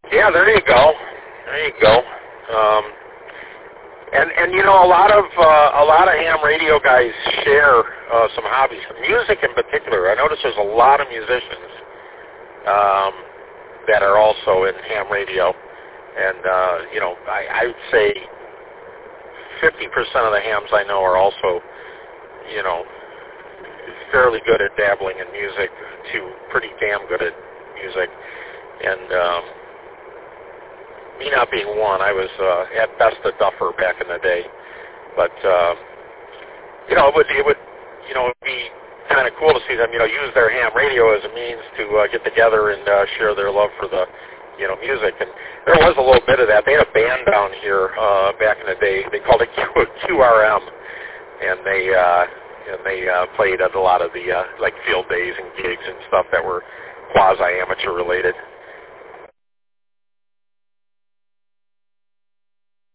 Yeah, there you go. There you go. And you know, a lot of ham radio guys share some hobbies, music in particular. I notice there's a lot of musicians that are also in ham radio, and you know, I would say 50% of the hams I know are also, you know, fairly good at dabbling in music to pretty damn good at music, and me not being one, I was at best a duffer back in the day, but you know, it would you know, it'd be kind of cool to see them, you know, use their ham radio as a means to get together and share their love for the, you know, music. And there was a little bit of that. They had a band down here back in the day. They called it QRM, and they played at a lot of the like field days and gigs and stuff that were quasi-amateur related.